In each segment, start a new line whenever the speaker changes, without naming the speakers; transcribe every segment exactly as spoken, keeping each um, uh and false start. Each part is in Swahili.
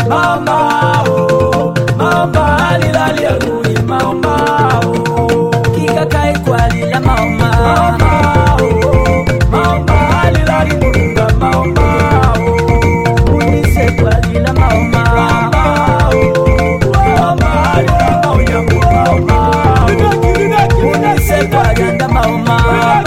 Mama oh, mama alilali alui mama oh, kika kai kwa lila mama. Mama oh, mama alilali murunga mama oh, unise kwa lila mama. Mama oh, mama alilali maunya mama, unise kwa yanda mama.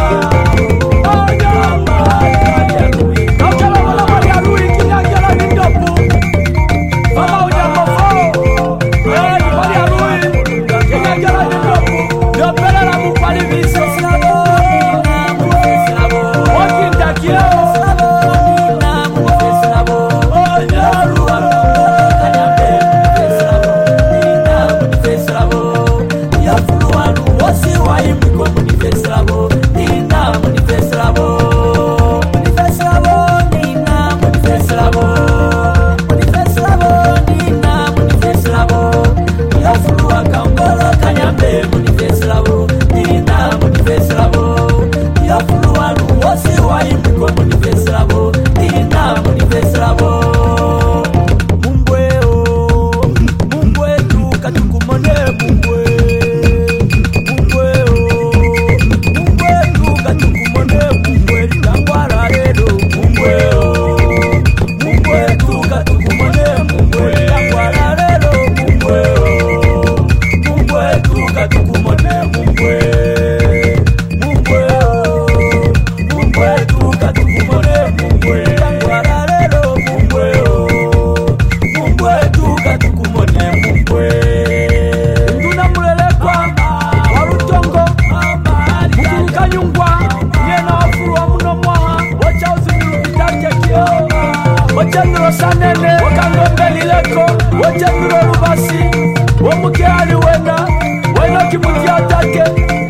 Sanene wakangombe lileko wajemiro rubasi womuke ali wena wena kimutia take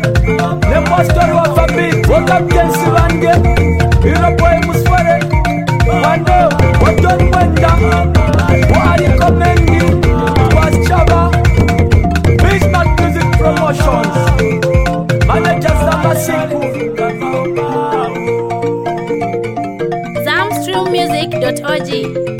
ne pastor wa family wakaptensi bange iropoe muswere wando wajoni mwenda wali komengi waschaba Bismarck Music Promotions managers na masiku
zamstream music dot org.